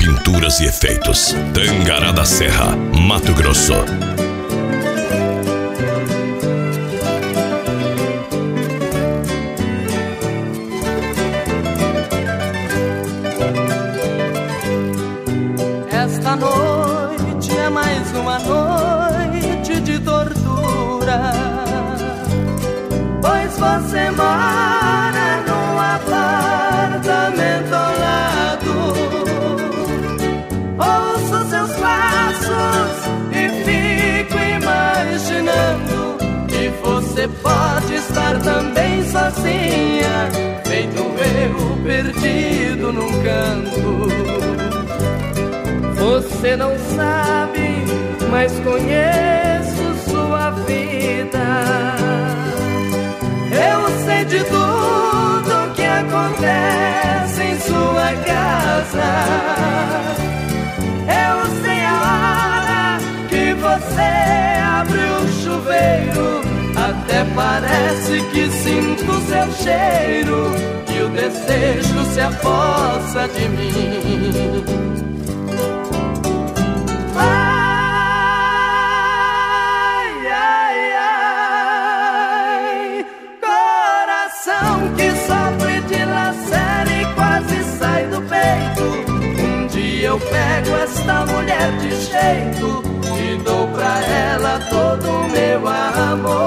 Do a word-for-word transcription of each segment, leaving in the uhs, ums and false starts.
pinturas e efeitos. Tangará da Serra, Mato Grosso. Esta noite é mais uma noite de tortura, pois você mora num apartamento ao lado. Ouço seus passos e fico imaginando que você pode estar também sozinha, feito eu perdido num canto. Você não sabe, mas conheço sua vida. Eu sei de tudo que acontece em sua casa. Eu sei a hora que você abre o chuveiro. Até parece que sinto seu cheiro, e o desejo se apossa de mim. Eu pego esta mulher de jeito e dou pra ela todo o meu amor.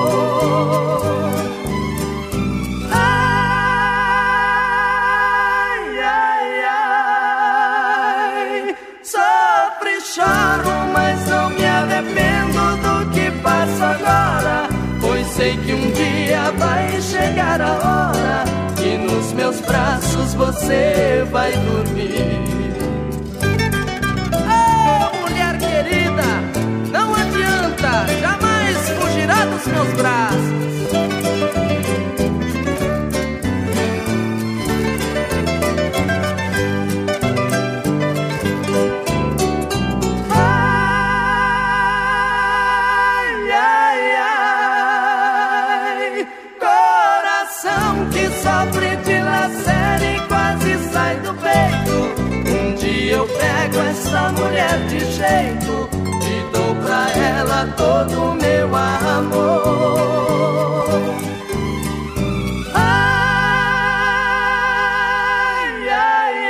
Ai, ai, ai, sofro e choro, mas não me arrependo do que passo agora, pois sei que um dia vai chegar a hora que nos meus braços você vai dormir. Não adianta, jamais fugirá dos meus braços. Ai, ai, ai, coração que sofre de lacera e quase sai do peito. Um dia eu pego essa mulher de jeito e dou pra ela todo o meu amor. Ai, ai,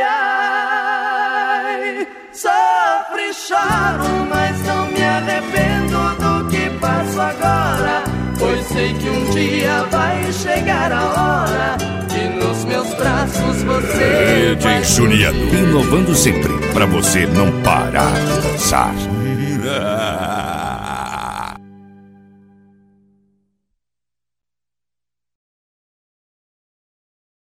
ai, sofro e choro, mas não me arrependo do que passo agora, pois sei que um dia vai chegar a hora que nos meus braços você D J Juliano, inovando sempre pra você não parar de dançar.